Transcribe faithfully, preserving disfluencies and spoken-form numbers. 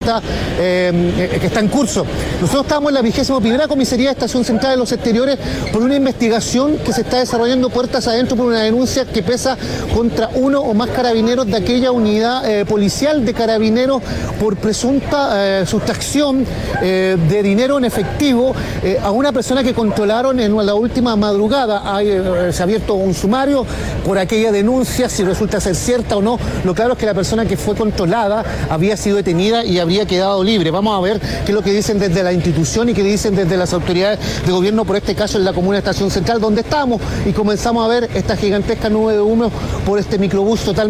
Está, eh, que está en curso. Nosotros estamos en la vigésima primera comisaría de Estación Central de los Exteriores por una investigación que se está desarrollando puertas adentro por una denuncia que pesa contra uno o más carabineros de aquella unidad eh, policial de carabineros por presunta eh, sustracción eh, de dinero en efectivo eh, a una persona que controlaron en la última madrugada. Hay, eh, se ha abierto un sumario por aquella denuncia, si resulta ser cierta o no. Lo claro es que la persona que fue controlada había sido detenida y habría quedado libre. Vamos a ver qué es lo que dicen desde la institución y qué dicen desde las autoridades de gobierno, por este caso en la comuna de Estación Central, donde estamos y comenzamos a ver esta gigantesca nube de humo por este microbús total.